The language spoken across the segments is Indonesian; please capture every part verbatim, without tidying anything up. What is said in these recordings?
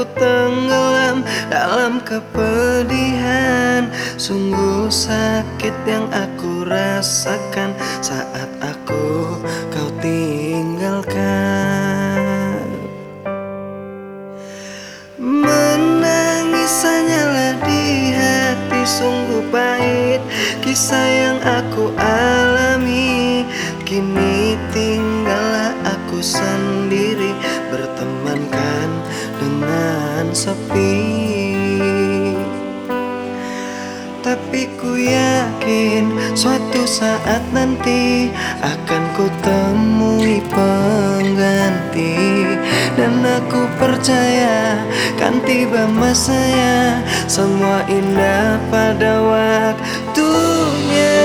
ku tenggelam dalam kepedihan. Sungguh sakit yang aku rasakan saat aku kau tinggalkan. Menangis hanyalah di hati, sungguh pahit kisah yang aku alami. Kini tinggallah aku sendiri, bertemankan dengan sepi. Tapi ku yakin suatu saat nanti akan ku temui pengganti. Dan aku percaya kan tiba masanya, semua indah pada waktunya.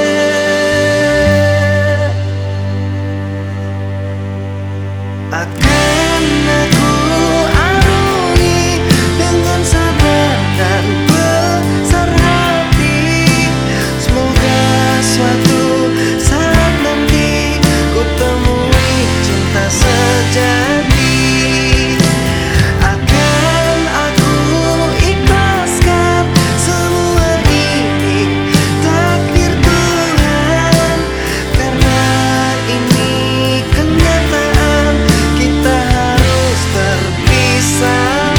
Akan aku arungi dengan sabar dan besar hati. Semoga suatu saat nanti ku temui cinta sejati. Akan aku ikhlaskan semua ini, takdir Tuhan, karena ini kenyataan kita harus terpisahkan.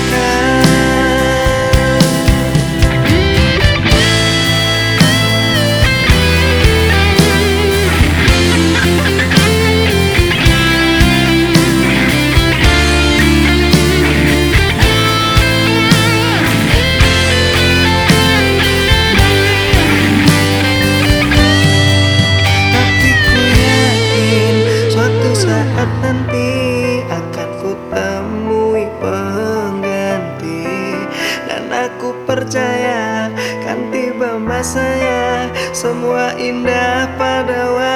Tapi ku yakin suatu saat nanti akan ku temui pengganti. Dan aku percaya kan tiba masanya, semua indah pada waktunya.